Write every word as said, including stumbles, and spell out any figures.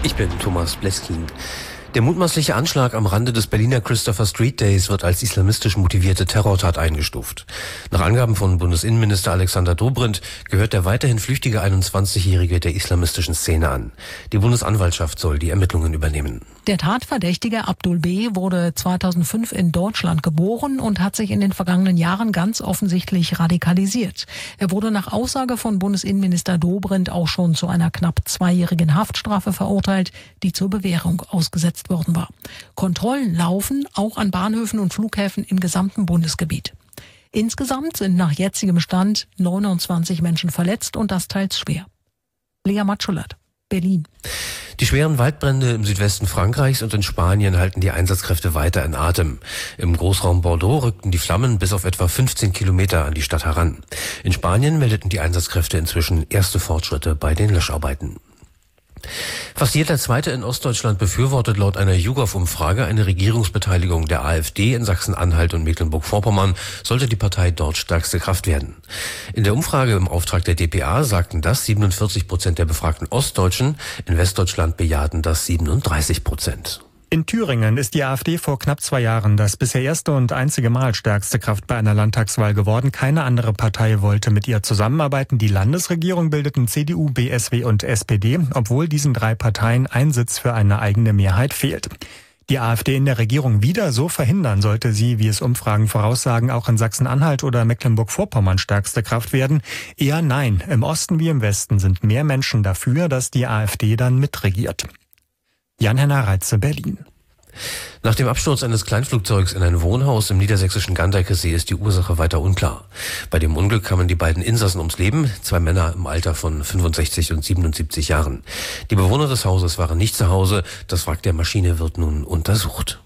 Ich bin Thomas Bleskin. Der mutmaßliche Anschlag am Rande des Berliner Christopher Street Days wird als islamistisch motivierte Terrortat eingestuft. Nach Angaben von Bundesinnenminister Alexander Dobrindt gehört der weiterhin flüchtige einundzwanzigjährige der islamistischen Szene an. Die Bundesanwaltschaft soll die Ermittlungen übernehmen. Der Tatverdächtige Abdul B. wurde zweitausendfünf in Deutschland geboren und hat sich in den vergangenen Jahren ganz offensichtlich radikalisiert. Er wurde nach Aussage von Bundesinnenminister Dobrindt auch schon zu einer knapp zweijährigen Haftstrafe verurteilt, die zur Bewährung ausgesetzt worden war. Kontrollen laufen auch an Bahnhöfen und Flughäfen im gesamten Bundesgebiet. Insgesamt sind nach jetzigem Stand neunundzwanzig Menschen verletzt und das teils schwer. Lea Matschulat, Berlin. Die schweren Waldbrände im Südwesten Frankreichs und in Spanien halten die Einsatzkräfte weiter in Atem. Im Großraum Bordeaux rückten die Flammen bis auf etwa fünfzehn Kilometer an die Stadt heran. In Spanien meldeten die Einsatzkräfte inzwischen erste Fortschritte bei den Löscharbeiten. Fast jeder Zweite in Ostdeutschland befürwortet laut einer YouGov-Umfrage eine Regierungsbeteiligung der AfD in Sachsen-Anhalt und Mecklenburg-Vorpommern, sollte die Partei dort stärkste Kraft werden. In der Umfrage im Auftrag der d p a sagten das siebenundvierzig Prozent der befragten Ostdeutschen, in Westdeutschland bejahten das siebenunddreißig Prozent. In Thüringen ist die AfD vor knapp zwei Jahren das bisher erste und einzige Mal stärkste Kraft bei einer Landtagswahl geworden. Keine andere Partei wollte mit ihr zusammenarbeiten. Die Landesregierung bildeten C D U, B S W und S P D, obwohl diesen drei Parteien ein Sitz für eine eigene Mehrheit fehlt. Die AfD in der Regierung wieder so verhindern, sollte sie, wie es Umfragen voraussagen, auch in Sachsen-Anhalt oder Mecklenburg-Vorpommern stärkste Kraft werden? Eher nein. Im Osten wie im Westen sind mehr Menschen dafür, dass die AfD dann mitregiert. Jan-Henner Reitze, Berlin. Nach dem Absturz eines Kleinflugzeugs in ein Wohnhaus im niedersächsischen Gandeckesee ist die Ursache weiter unklar. Bei dem Unglück kamen die beiden Insassen ums Leben, zwei Männer im Alter von fünfundsechzig und siebenundsiebzig Jahren. Die Bewohner des Hauses waren nicht zu Hause. Das Wrack der Maschine wird nun untersucht.